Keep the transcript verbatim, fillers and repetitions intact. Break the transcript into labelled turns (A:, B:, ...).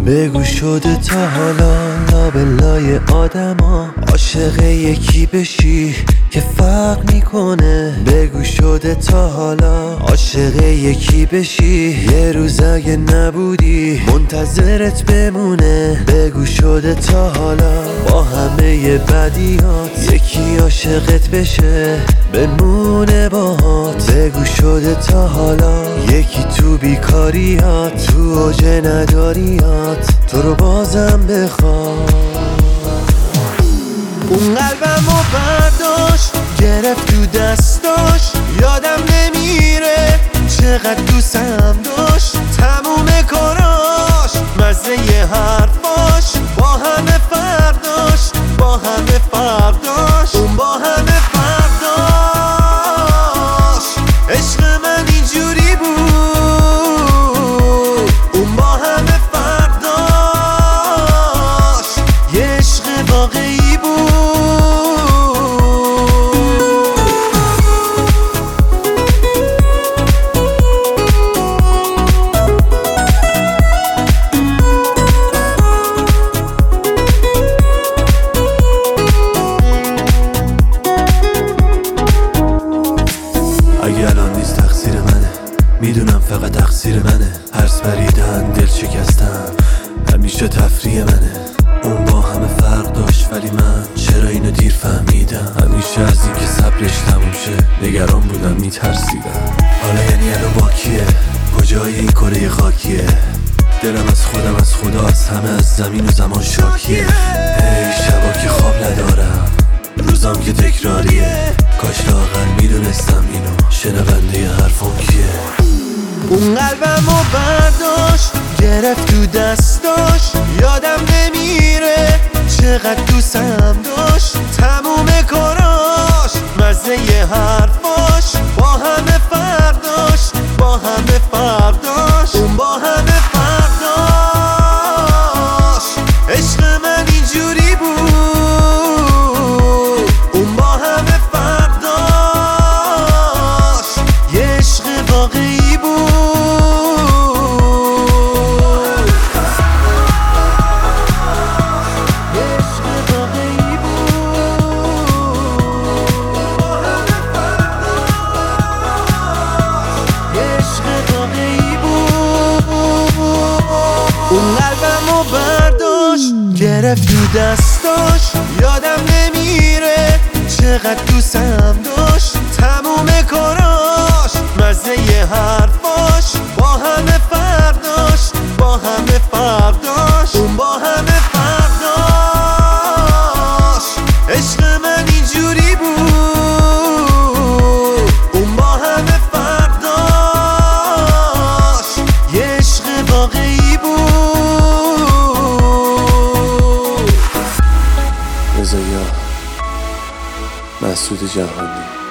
A: بگو شده تا حالا لابلای آدما عاشق یکی بشی که فرق میکنه. بگو شده تا حالا عاشق یکی بشی یه روز اگه نبودی منتظرت بمونه. بگو شده تا حالا با همه بدیات یکی عاشقت بشه بمونه باهات. بگو شده تا حالا یکی تو بیکاریات تو اوج نداریات تو رو بازم بخواد. اون قلبمو برداشت گرفت تو دستاش یادم نمیره چقدر دوستم داشت. تموم کاراش مزه ی حرفاش با همه فرداش با همه فرداش اون با همه فرداش. عشق من اینجوری بود اون با همه فرداش یه عشق واقعی بود.
B: اگه الان نیست تقصیر منه میدونم فقط تقصیر منه. هرس پریدن دل شکستم همیشه تفریح منه. اون با همه فرق داشت ولی من چرا اینو دیر فهمیدم. همیشه از این که صبرش تموم شه نگران بودم میترسیدم. حالا یعنی الان با کیه کجای این کره خاکیه. دلم از خودم از خدا از همه از زمین و زمان شاکیه. ای شبا که خواب ندارم روزام که تکراریه. کاش لااقل میدونستم اینو شنونده حرفم کیه.
A: اون قلبمو برداشت گرفت تو دستاش یادم نمیره چقدر دوستم داشت. تموم کاراش مزه ی حرفاش با همه فرداش با همه فرداش اون با همه فرداش. عشق من اینجوری بود اون با همه فرداش یه عشق واقعی بود. اون قلبمو برداشت گرفت تو دستاش یادم نمیره چقدر دوستم داشت. تموم کاراش مزه ی حرفاش با همه فرداش با همه فرداش اون با همه فرداش. عشق من اینجوری بود اون با همه فرداش یه عشق واقعی بود.
B: رضا مسعود جهانی.